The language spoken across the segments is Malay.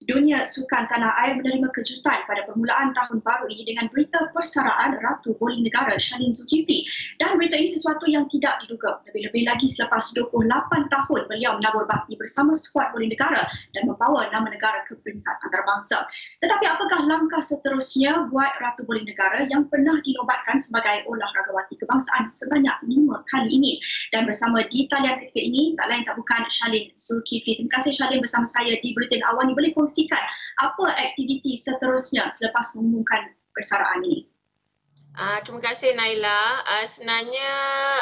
Dunia sukan tanah air menerima kejutan pada permulaan tahun baru ini dengan berita persaraan Ratu Bowling Negara Shalin Zulkifli. Dan berita ini sesuatu yang tidak diduga. Lebih-lebih lagi selepas 28 tahun beliau menabur bakti bersama skuad bowling negara dan membawa nama negara ke peringkat antarabangsa. Tetapi apakah langkah seterusnya buat Ratu Bowling Negara yang pernah dinobatkan sebagai olahragawati kebangsaan sebanyak 5 kali ini? Dan bersama di talian ketika ini, tak lain tak bukan Shalin Zulkifli. Terima kasih Shalin bersama saya di Buletin Awal ni. Boleh kongsikan apa aktiviti seterusnya selepas mengumumkan persaraan ini? Terima kasih Naila. Sebenarnya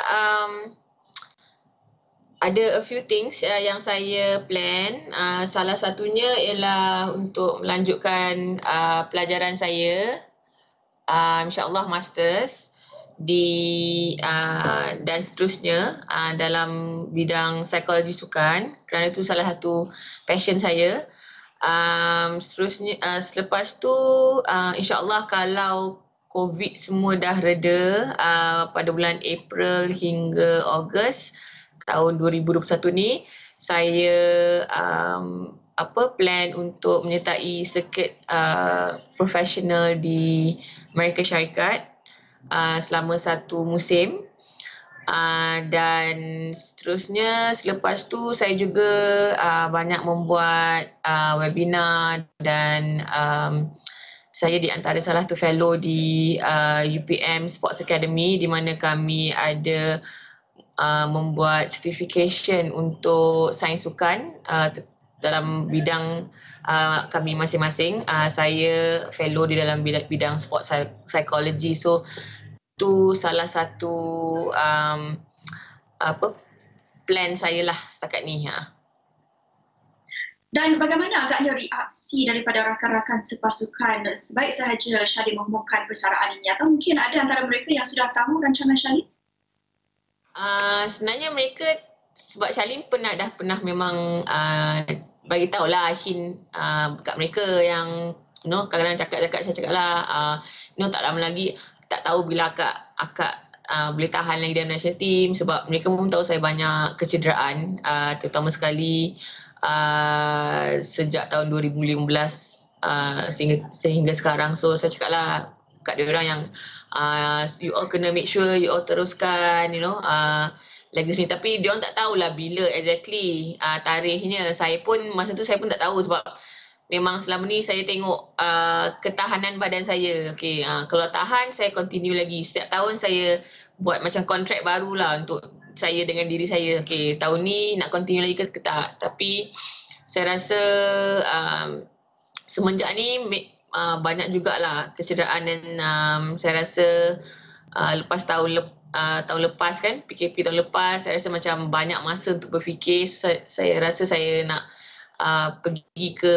ada a few things yang saya plan. Salah satunya ialah untuk melanjutkan pelajaran saya, insyaAllah masters dan seterusnya dalam bidang psikologi sukan, kerana itu salah satu passion saya. Seterusnya selepas tu insyaAllah kalau COVID semua dah reda pada bulan April hingga Ogos tahun 2021 ni, saya plan untuk menyertai sirkuit profesional di Amerika Syarikat selama 1 musim. Dan seterusnya selepas tu saya juga banyak membuat webinar dan saya di antara salah satu fellow di UPM Sports Academy, di mana kami ada membuat certification untuk sains sukan dalam bidang kami masing-masing. Saya fellow di dalam bidang sport psychology. So itu salah satu plan saya lah setakat ni. Dan bagaimana agaknya reaksi daripada rakan-rakan sepasukan sebaik sahaja Shalin mengumumkan persaraan ini, atau mungkin ada antara mereka yang sudah tahu rancangan Shalin? Sebenarnya mereka, sebab Shalin dah pernah memang bagi tahulah hint kat mereka yang kadang-kadang saya cakap lah tak lama lagi, tak tahu bila akak boleh tahan lagi dalam national team, sebab mereka pun tahu saya banyak kecederaan, terutama sekali sejak tahun 2015 sehingga sekarang. So saya cakap lah kat diorang yang you all kena make sure you all teruskan lagi sini. Tapi diorang tak tahulah bila exactly tarikhnya. Masa tu saya pun tak tahu, sebab memang selama ni saya tengok ketahanan badan saya. Okay, kalau tahan saya continue lagi. Setiap tahun saya buat macam kontrak baru lah untuk saya dengan diri saya. Okay, tahun ni nak continue lagi ke tak. Tapi saya rasa semenjak ni banyak jugalah kecederaan, dan saya rasa lepas tahun lepas kan, PKP tahun lepas, saya rasa macam banyak masa untuk berfikir. Saya rasa saya nak pergi ke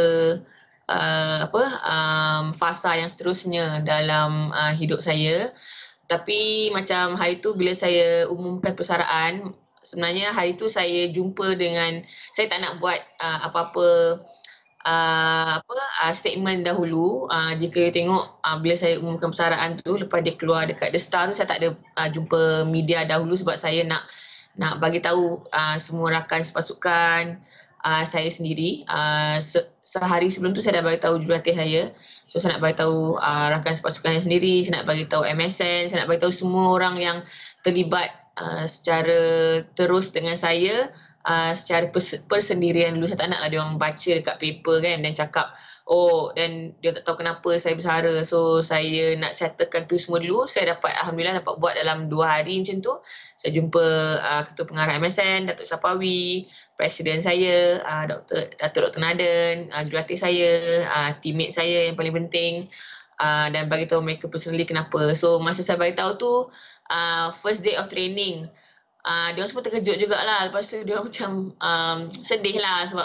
fasa yang seterusnya dalam hidup saya. Tapi macam hari tu bila saya umumkan persaraan, sebenarnya hari tu saya jumpa dengan, saya tak nak buat apa-apa statement dahulu. Jika you tengok bila saya umumkan persaraan tu, lepas dia keluar dekat The Star tu, saya tak ada jumpa media dahulu, sebab saya nak bagi tahu semua rakan sepasukan saya sendiri. Sehari sebelum tu saya dah bagi tahu jurulatih saya. So saya nak bagi tahu rakan sepasukan saya sendiri, saya nak bagi tahu MSN, saya nak bagi tahu semua orang yang terlibat secara terus dengan saya secara persendirian dulu. Saya tak naklah dia orang baca dekat paper kan dan cakap dan dia tak tahu kenapa saya bersara. So saya nak settlekan tu semua dulu. Saya alhamdulillah dapat buat dalam 2 hari macam tu. Saya jumpa Ketua Pengarah MSN, Datuk Sapawi, Presiden saya, Dr. Naden, jurulatih saya, teammate saya yang paling penting, dan bagi tahu mereka personally kenapa. So masa saya bagi tahu tu, first day of training, dia semua terkejut jugalah. Lepas tu dia macam sedih lah, sebab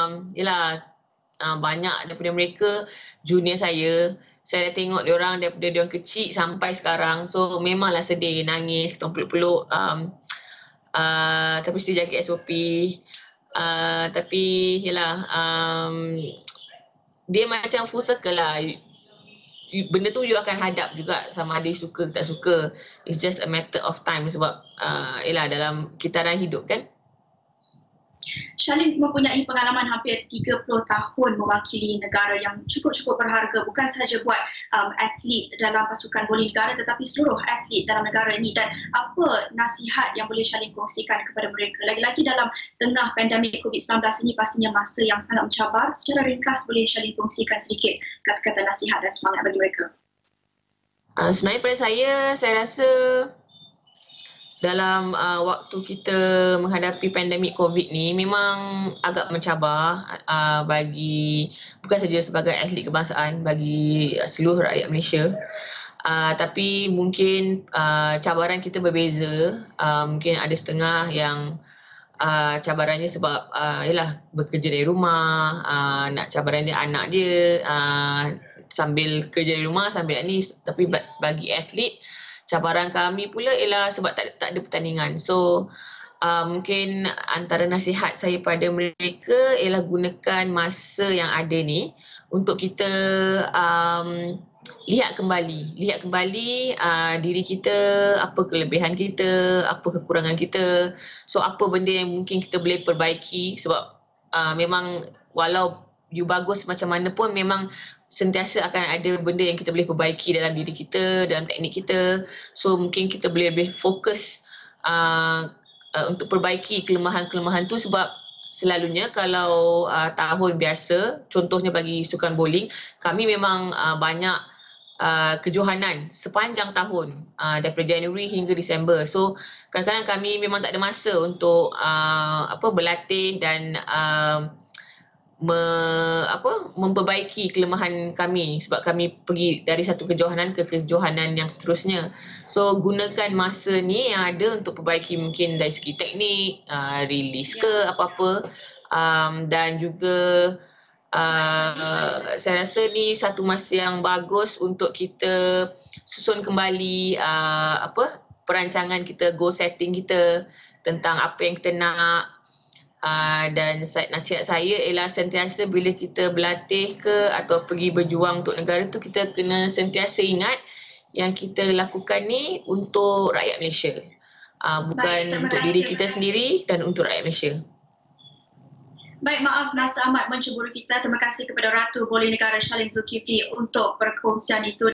banyak daripada mereka junior saya. Saya dah tengok diorang daripada diorang kecil sampai sekarang. So memanglah sedih, nangis, kita peluk-peluk. Tapi still jaga SOP. Tapi dia macam full circle lah. Benda tu you akan hadap juga, sama ada you suka ke tak suka. It's just a matter of time, sebab dalam kitaran hidup kan. Shalin mempunyai pengalaman hampir 30 tahun mewakili negara yang cukup-cukup berharga, bukan sahaja buat atlet dalam pasukan voli negara tetapi seluruh atlet dalam negara ini. Dan apa nasihat yang boleh Shalin kongsikan kepada mereka? Lagi-lagi dalam tengah pandemik COVID-19 ini pastinya masa yang sangat mencabar. Secara ringkas boleh Shalin kongsikan sedikit kata-kata nasihat dan semangat bagi mereka? Sebenarnya pada saya rasa dalam waktu kita menghadapi pandemik COVID ni memang agak mencabar bagi bukan saja sebagai atlet kebangsaan, bagi seluruh rakyat Malaysia. Tapi mungkin cabaran kita berbeza. Mungkin ada setengah yang cabarannya sebab ialah bekerja dari rumah, nak cabaran dia anak dia, sambil kerja dari rumah sambil ni. Tapi bagi atlet, cabaran kami pula ialah sebab tak ada pertandingan. So mungkin antara nasihat saya pada mereka ialah gunakan masa yang ada ni untuk kita lihat kembali diri kita, apa kelebihan kita, apa kekurangan kita. So apa benda yang mungkin kita boleh perbaiki, sebab memang walau you bagus macam mana pun memang sentiasa akan ada benda yang kita boleh perbaiki dalam diri kita, dalam teknik kita. So mungkin kita boleh lebih fokus untuk perbaiki kelemahan-kelemahan tu, sebab selalunya kalau tahun biasa, contohnya bagi sukan bowling, kami memang banyak kejohanan sepanjang tahun daripada Januari hingga Disember. So kadang-kadang kami memang tak ada masa untuk berlatih dan memperbaiki kelemahan kami, sebab kami pergi dari satu kejohanan ke kejohanan yang seterusnya. So gunakan masa ni yang ada untuk perbaiki, mungkin dari segi teknik, release ke apa-apa, dan juga saya rasa ni satu masa yang bagus untuk kita susun kembali perancangan kita, goal setting kita tentang apa yang kita nak. Dan nasihat saya ialah sentiasa bila kita berlatih ke atau pergi berjuang untuk negara tu, kita kena sentiasa ingat yang kita lakukan ni untuk rakyat Malaysia, bukan untuk diri kita sendiri dan untuk rakyat Malaysia. Baik, maaf masa amat menceburi kita. Terima kasih kepada Ratu Voli Negara Shalin Zulkifli untuk perkongsian itu.